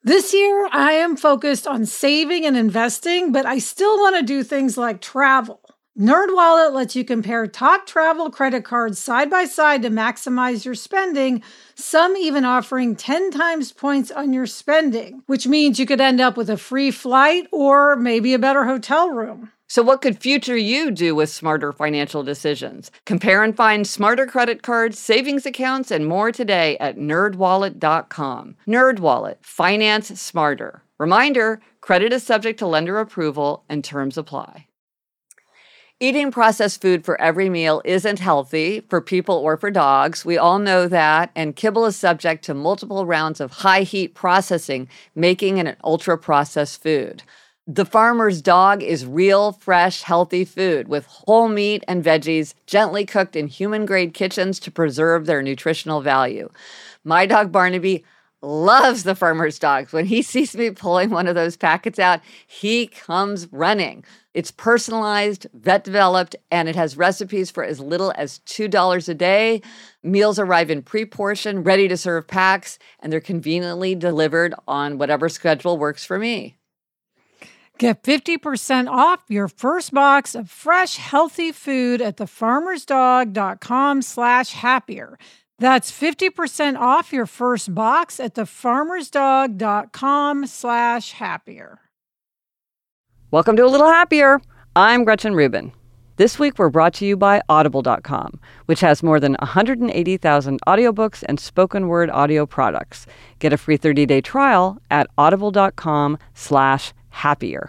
This year, I am focused on saving and investing, but I still want to do things like travel. NerdWallet lets you compare top travel credit cards side by side to maximize your spending, some even offering 10 times points on your spending, which means you could end up with a free flight or maybe a better hotel room. So what could future you do with smarter financial decisions? Compare and find smarter credit cards, savings accounts, and more today at nerdwallet.com. NerdWallet, finance smarter. Reminder, credit is subject to lender approval and terms apply. Eating processed food for every meal isn't healthy for people or for dogs. We all know that, and kibble is subject to multiple rounds of high-heat processing, making it an ultra-processed food. The Farmer's Dog is real, fresh, healthy food with whole meat and veggies gently cooked in human-grade kitchens to preserve their nutritional value. My dog Barnaby loves the Farmer's Dogs. When he sees me pulling one of those packets out, he comes running. It's personalized, vet-developed, and it has recipes for as little as $2 a day. Meals arrive in pre-portioned, ready-to-serve packs, and they're conveniently delivered on whatever schedule works for me. Get 50% off your first box of fresh, healthy food at thefarmersdog.com/happier. That's 50% off your first box at thefarmersdog.com/happier. Welcome to A Little Happier. I'm Gretchen Rubin. This week we're brought to you by Audible.com, which has more than 180,000 audiobooks and spoken word audio products. Get a free 30-day trial at audible.com/happier.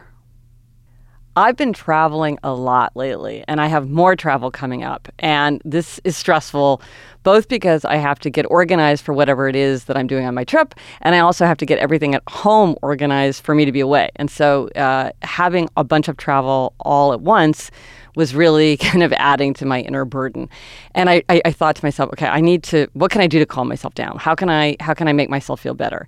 I've been traveling a lot lately, and I have more travel coming up. And this is stressful, both because I have to get organized for whatever it is that I'm doing on my trip, and I also have to get everything at home organized for me to be away. And so having a bunch of travel all at once was really kind of adding to my inner burden. And I thought to myself, okay, what can I do to calm myself down? How can I make myself feel better?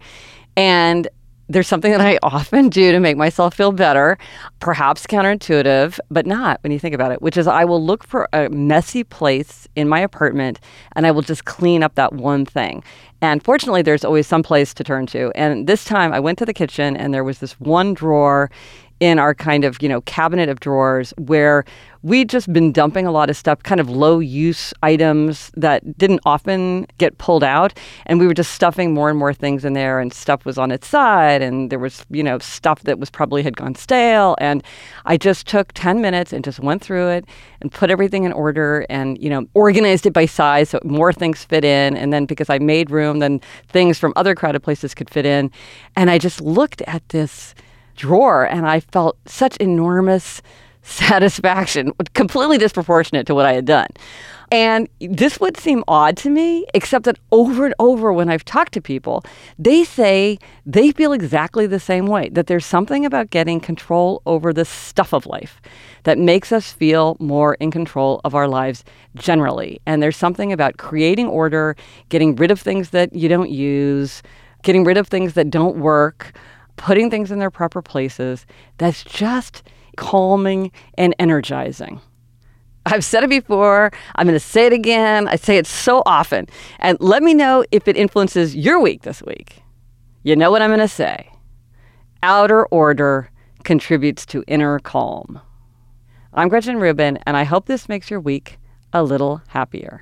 And there's something that I often do to make myself feel better, perhaps counterintuitive, but not when you think about it, which is I will look for a messy place in my apartment and I will just clean up that one thing. And fortunately, there's always some place to turn to. And this time I went to the kitchen and there was this one drawer in our kind of, cabinet of drawers where we'd just been dumping a lot of stuff, kind of low-use items that didn't often get pulled out. And we were just stuffing more and more things in there, and stuff was on its side, and there was, stuff that was probably had gone stale. And I just took 10 minutes and just went through it and put everything in order and, organized it by size so more things fit in. And then because I made room, then things from other crowded places could fit in. And I just looked at this drawer and I felt such enormous satisfaction, completely disproportionate to what I had done. And this would seem odd to me, except that over and over when I've talked to people, they say they feel exactly the same way, that there's something about getting control over the stuff of life that makes us feel more in control of our lives generally. And there's something about creating order, getting rid of things that you don't use, getting rid of things that don't work, putting things in their proper places, that's just calming and energizing. I've said it before. I'm going to say it again. I say it so often. And let me know if it influences your week this week. You know what I'm going to say. Outer order contributes to inner calm. I'm Gretchen Rubin, and I hope this makes your week a little happier.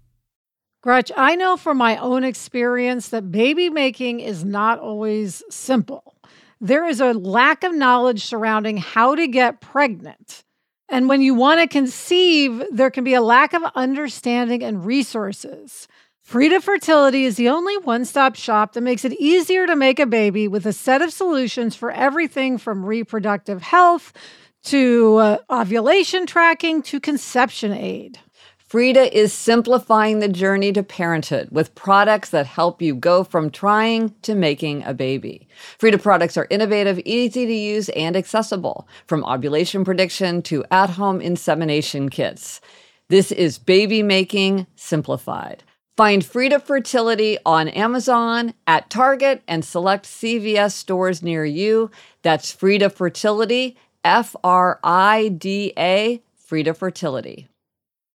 Gretch, I know from my own experience that baby making is not always simple. There is a lack of knowledge surrounding how to get pregnant. And when you want to conceive, there can be a lack of understanding and resources. Frida Fertility is the only one-stop shop that makes it easier to make a baby with a set of solutions for everything from reproductive health to ovulation tracking to conception aid. Frida is simplifying the journey to parenthood with products that help you go from trying to making a baby. Frida products are innovative, easy to use, and accessible, from ovulation prediction to at-home insemination kits. This is baby making simplified. Find Frida Fertility on Amazon, at Target, and select CVS stores near you. That's Frida Fertility, Frida, Frida Fertility.